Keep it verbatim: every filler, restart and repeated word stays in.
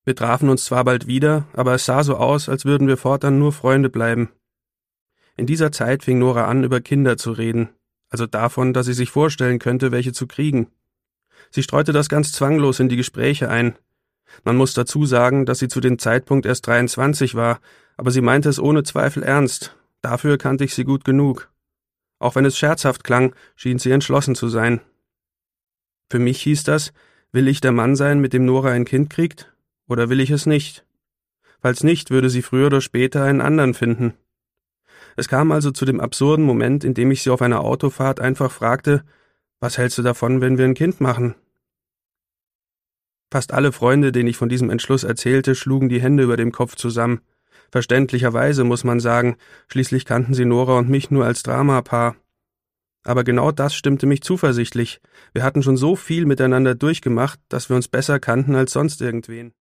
Wir trafen uns zwar bald wieder, aber es sah so aus, als würden wir fortan nur Freunde bleiben. In dieser Zeit fing Nora an, über Kinder zu reden, also davon, dass sie sich vorstellen könnte, welche zu kriegen. Sie streute das ganz zwanglos in die Gespräche ein. Man muss dazu sagen, dass sie zu dem Zeitpunkt erst dreiundzwanzig war, aber sie meinte es ohne Zweifel ernst. Dafür kannte ich sie gut genug. Auch wenn es scherzhaft klang, schien sie entschlossen zu sein. Für mich hieß das, will ich der Mann sein, mit dem Nora ein Kind kriegt, oder will ich es nicht? Falls nicht, würde sie früher oder später einen anderen finden. Es kam also zu dem absurden Moment, in dem ich sie auf einer Autofahrt einfach fragte, was hältst du davon, wenn wir ein Kind machen? Fast alle Freunde, denen ich von diesem Entschluss erzählte, schlugen die Hände über dem Kopf zusammen. Verständlicherweise, muss man sagen, schließlich kannten sie Nora und mich nur als Dramapaar. Aber genau das stimmte mich zuversichtlich. Wir hatten schon so viel miteinander durchgemacht, dass wir uns besser kannten als sonst irgendwen.